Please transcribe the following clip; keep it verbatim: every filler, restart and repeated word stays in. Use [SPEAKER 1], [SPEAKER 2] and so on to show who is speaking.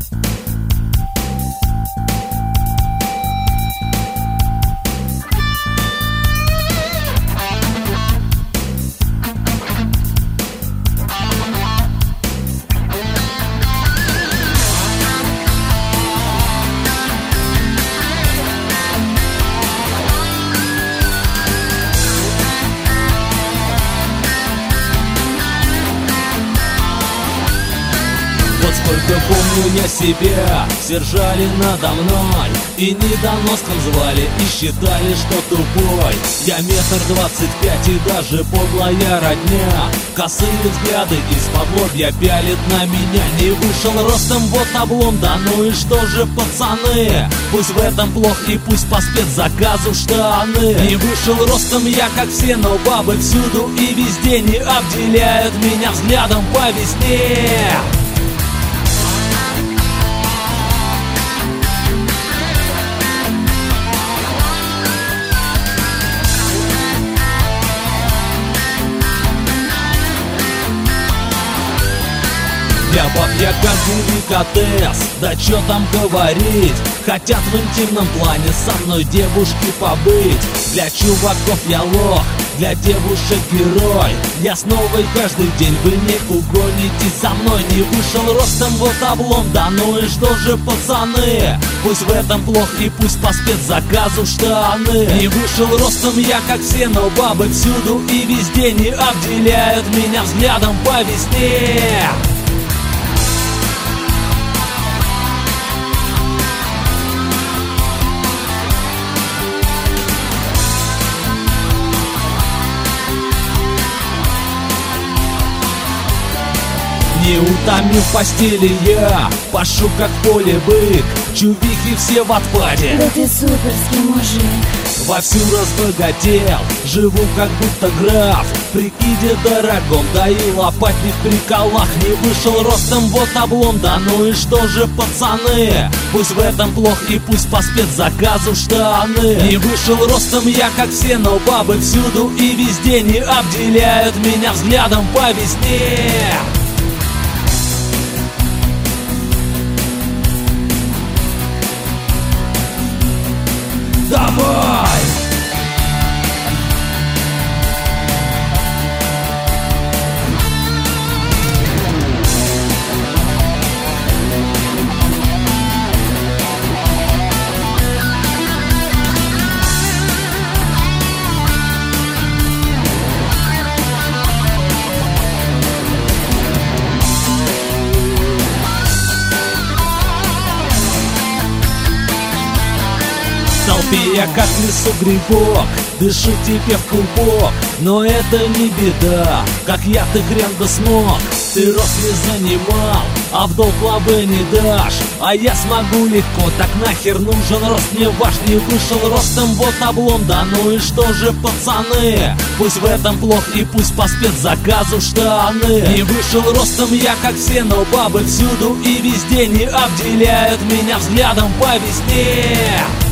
[SPEAKER 1] Вот сколько помню я себя, все ржали надо мной и недоноском звали, и считали, что тупой. Я метр двадцать пять и даже подлая родня. Косые взгляды из-под лобья пялит на меня. Не вышел ростом, вот облом, да ну и что же, пацаны? Пусть в этом плох и пусть по спецзаказу штаны. Не вышел ростом я, как все, но бабы всюду и везде не обделяют меня взглядом по весне. Для баб я как деликатес, да чё там говорить. Хотят в интимном плане со мной девушки побыть. Для чуваков я лох, для девушек герой. Я снова и каждый день, вы не угонитесь за мной. Не вышел ростом, вот облом, да ну и что же, пацаны? Пусть в этом плох и пусть по спецзаказу штаны. Не вышел ростом я, как все, но бабы всюду и везде не обделяют меня взглядом по весне. Не утомил в постели я, пашу как в поле бык. Чувихи все в отпаде,
[SPEAKER 2] да ты суперский мужик.
[SPEAKER 1] Вовсю разбогател, живу как будто граф. При киде дорогом, да и лопатник при колах. Не вышел ростом, вот облом, да ну и что же, пацаны? Пусть в этом плох и пусть по спецзаказу штаны. Не вышел ростом я, как все, но бабы всюду и везде не обделяют меня взглядом по весне. Давай! В толпе я как в лесу грибок, дышу тебе в пупок. Но это не беда, как я ты хрен бы смог. Ты рост не занимал, а в долг лавы не дашь. А я смогу легко, так нахер нужен рост мне ваш. Не вышел ростом, вот облом, да ну и что же, пацаны? Пусть в этом плох и пусть по спецзаказу штаны. Не вышел ростом я, как все, но бабы всюду и везде не обделяют меня взглядом по весне.